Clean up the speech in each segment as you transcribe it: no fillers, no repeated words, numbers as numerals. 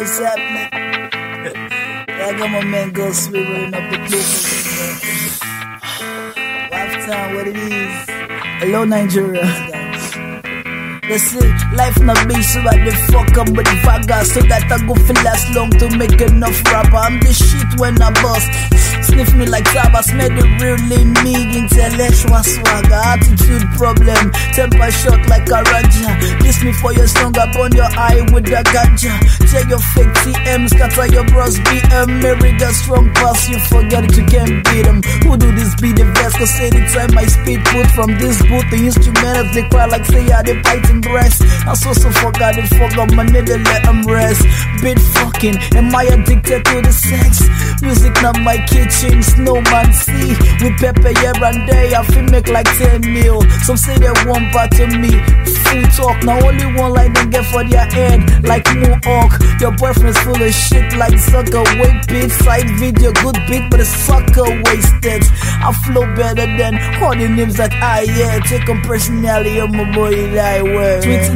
what's happening? I got my man Go Sweet rolling up the clue. Lifetime, what it is. Hello, Nigeria. That's it, life not be so I the fuck up with the vaga, so that I go feel last long to make enough rapper. I'm the shit when I bust. Sniff me like Tabas, smell the really me. Intellectual swagger, attitude problem, temper shot like a raja. Kiss me for your song upon your eye with the ganja. Tell your fake TM, scatter your bros BM. Mary got strong pass, you forget it, you can't beat them. Who do this be the best? Cause anytime I speed put from this booth, the instrumentals they cry like say yeah, they fighting breast. I so forgot it, forgot my nigga, let them rest. Bit fucking, am I addicted to the sex? Music not my kitchen, snowman see. With pepper here and there, I feel make like 10 mil. Some say they want part of me. Full talk, now only one line they get for their head. Like Mohawk, your boyfriend's full of shit like sucker. Wait beat, side video, good beat, but a sucker wasted. I flow better than all the names that I take them personality of my boy that I wear. 29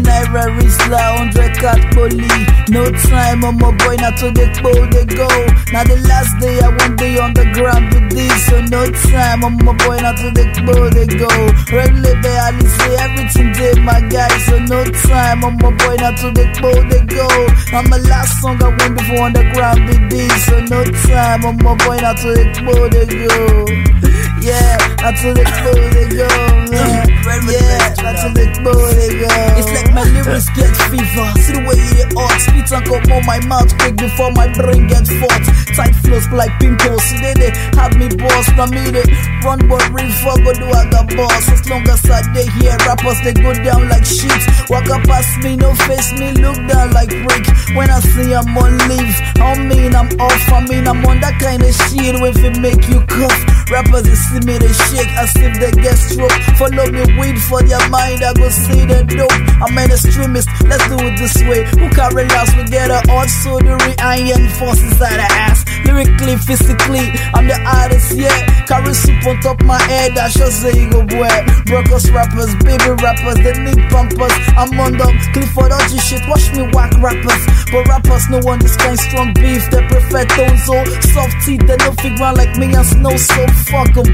Rizla, 100 cat bully. No time on my boy, not to the bow they go. Now the last day I won't be on the ground with this, so no time on my boy, not to the bow they go. Regular day I say everything did my guy, so no time on my boy, not to the bow they go. Now my last song I won't be on the ground with this, so no time on my boy, not to the bow they go. Yeah, not to the bow they go, man. Yeah, not to the bow they go. It's like my lyrics get fever. See the way it hot, spit and come on my mouth quick before my brain gets fought. Tight flows like pimples. See they have me boss. Now me they run but river, go do I got boss. As long as I they hear rappers, they go down like shit. Walk up past me, no face me, look down like brick. When I see I'm on leave, I mean I'm off. I mean I'm on that kind of shit if it make you cough. Rappers they see me they shake as if they get stroke. Follow me weed for their mind, I go see the dope. I'm an extremist, let's do it this way. Who can relax? We get a hard soldiery iron force inside the ass. Lyrically, physically, I'm the artist, yeah. Carry soup on top my head, I sure say you go boy. Brokers rappers, baby rappers, they need pampers. I'm on the Clifford Orgy shit, watch me whack rappers. But rappers no one this kind strong beef, they prefer Tonzo. Soft teeth, they don't figure out like me and Snow, so fuck them.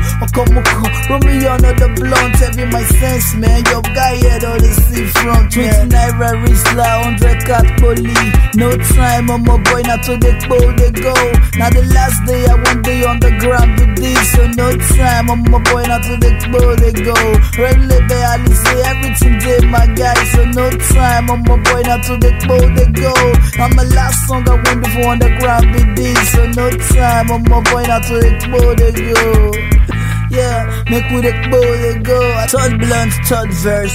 Run me under the blunt, heavy my sense, man. Your guy had all the sea front, 29 Rizla, 100 cat bully. No time on my boy, not to the bow they go. Now the last day I won't be on the ground with this, so no time on my boy, not to the bow they go. Regular day I say everything did my guy, so no time on my boy, not to the bow they go. Now my last song I won't be on the ground with this, so no time on my boy, not to the bow they go. Yeah, make with the bow they go. Third blunt, third verse.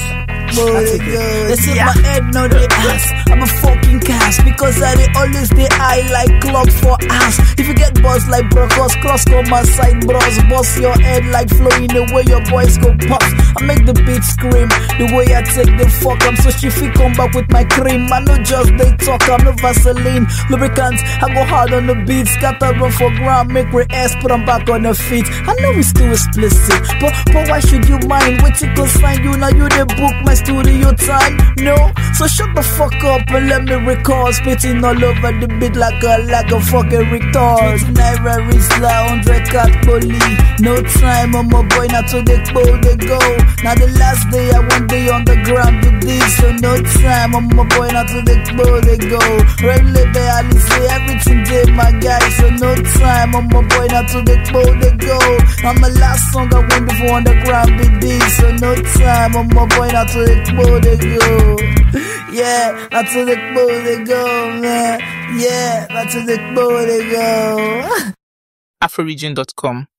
They say my head, no they ass. I'm a fucking cast because I they always they eye like clock for ass. If you get buzzed like brokers, cross come my side bros. Bust your head like flowing the way your boys go pop. I make the beat scream the way I take the fuck. I'm so she come back with my cream. I know just they talk, I'm no Vaseline. Lubricants, I go hard on the beats. Got to run for ground, make my ass, put them back on the feet. I know it's too explicit, but why should you mind? Wait till consign you, now you the book my studio time, no. So shut the fuck up and let me record. Spitting all over the beat like a fucking retard. 29 Rizla, 100 cat bully. No time on my boy, not to the bow they go. Now the last day I won't be on the ground with this, so no time on my boy, not to the bow they go. Regular day I say everything did my guy, so no time on my boy, not to the bow they go. Now my last song I won't be on the ground with this, so no time on my boy, not to the bow they go. Yeah, not to the bow they go, man. Yeah, not to the bow they go. Afroregion.com